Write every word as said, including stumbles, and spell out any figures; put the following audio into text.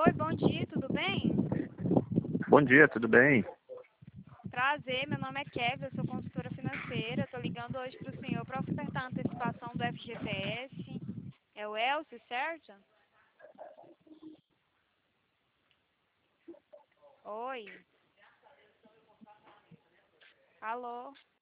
Oi, bom dia, tudo bem? Bom dia, tudo bem? Prazer, meu nome é Kevin, eu sou consultora financeira. Estou ligando hoje para o senhor para ofertar a antecipação do F G T S. É o Elcio, certo? Oi. Alô?